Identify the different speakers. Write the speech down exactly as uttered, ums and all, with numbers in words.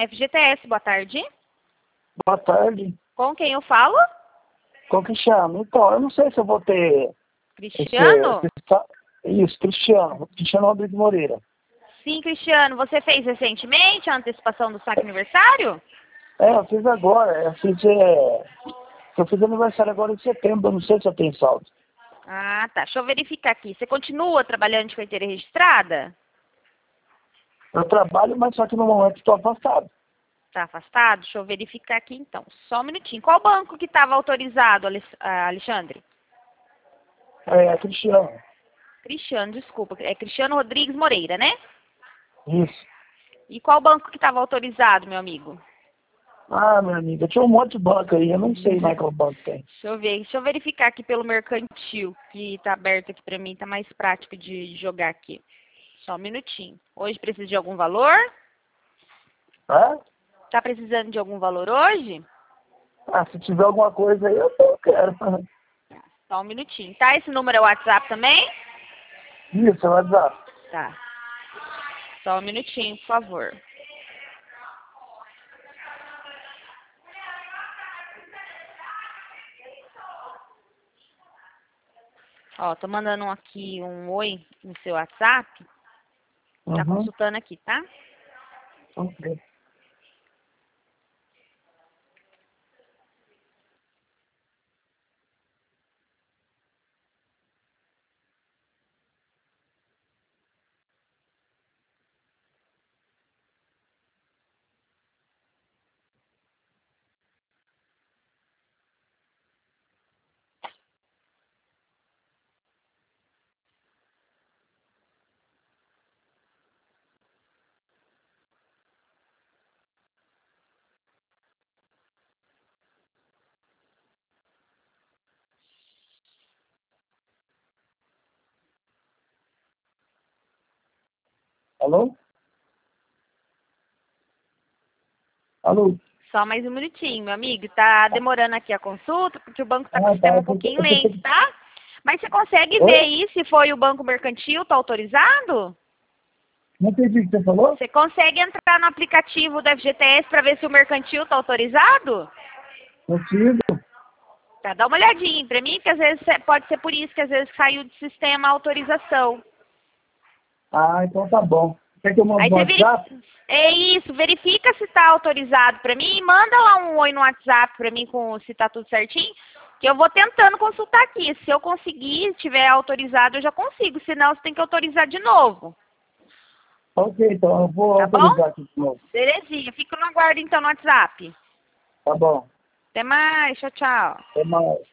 Speaker 1: F G T S, boa tarde.
Speaker 2: Boa tarde.
Speaker 1: Com quem eu falo?
Speaker 2: Com o Cristiano. Então, eu não sei se eu vou ter...
Speaker 1: Cristiano?
Speaker 2: Esse, esse, isso, Cristiano. Cristiano Rodrigues Moreira.
Speaker 1: Sim, Cristiano. Você fez recentemente a antecipação do saque aniversário?
Speaker 2: É, eu fiz agora. Eu fiz, é, eu fiz aniversário agora em setembro. Eu não sei se eu tenho saldo.
Speaker 1: Ah, tá. Deixa eu verificar aqui. Você continua trabalhando de carteira registrada?
Speaker 2: Eu trabalho, mas só que no momento estou afastado.
Speaker 1: Tá afastado? Deixa eu verificar aqui então. Só um minutinho. Qual banco que estava autorizado, Alexandre?
Speaker 2: É, Cristiano.
Speaker 1: Cristiano, desculpa. É Cristiano Rodrigues Moreira, né?
Speaker 2: Isso.
Speaker 1: E qual banco que estava autorizado, meu amigo?
Speaker 2: Ah, minha amiga, tinha um monte de banco aí. Eu não sei mais qual banco tem.
Speaker 1: Deixa eu ver. Deixa eu verificar aqui pelo mercantil, que tá aberto aqui pra mim. Tá mais prático de jogar aqui. Só um minutinho. Hoje precisa de algum valor?
Speaker 2: Hã?
Speaker 1: Tá precisando de algum valor hoje?
Speaker 2: Ah, se tiver alguma coisa aí, eu eu quero.
Speaker 1: Só um minutinho. Tá? Esse número é o WhatsApp também?
Speaker 2: Isso, é o WhatsApp.
Speaker 1: Tá. Só um minutinho, por favor. Ó, tô mandando aqui um oi no seu WhatsApp. Tá
Speaker 2: Uhum.
Speaker 1: consultando aqui, tá?
Speaker 2: Ok. Alô? Alô?
Speaker 1: Só mais um minutinho, meu amigo. Tá demorando aqui a consulta, porque o banco tá com o
Speaker 2: Ah, tá.
Speaker 1: sistema um
Speaker 2: Eu pensei,
Speaker 1: pouquinho
Speaker 2: eu pensei
Speaker 1: lento,
Speaker 2: que...
Speaker 1: tá? Mas você consegue ver
Speaker 2: Oi?
Speaker 1: aí se foi o banco mercantil, tá autorizado?
Speaker 2: Não entendi o que você falou?
Speaker 1: Você consegue entrar no aplicativo do F G T S para ver se o mercantil tá autorizado?
Speaker 2: Consigo.
Speaker 1: Tá, dá uma olhadinha pra mim, que às vezes é- pode ser por isso que às vezes saiu do sistema a autorização.
Speaker 2: Ah, então tá bom. Quer que eu mande
Speaker 1: Aí
Speaker 2: no
Speaker 1: você verifica.
Speaker 2: WhatsApp?
Speaker 1: É isso, verifica se tá autorizado pra mim e manda lá um oi no WhatsApp pra mim com se tá tudo certinho, que eu vou tentando consultar aqui. Se eu conseguir, tiver autorizado, eu já consigo, senão você tem que autorizar de novo.
Speaker 2: Ok, então eu vou
Speaker 1: Tá bom?
Speaker 2: autorizar aqui de novo.
Speaker 1: Belezinha, fico no aguardo então no WhatsApp.
Speaker 2: Tá bom.
Speaker 1: Até mais, tchau, tchau.
Speaker 2: Até mais.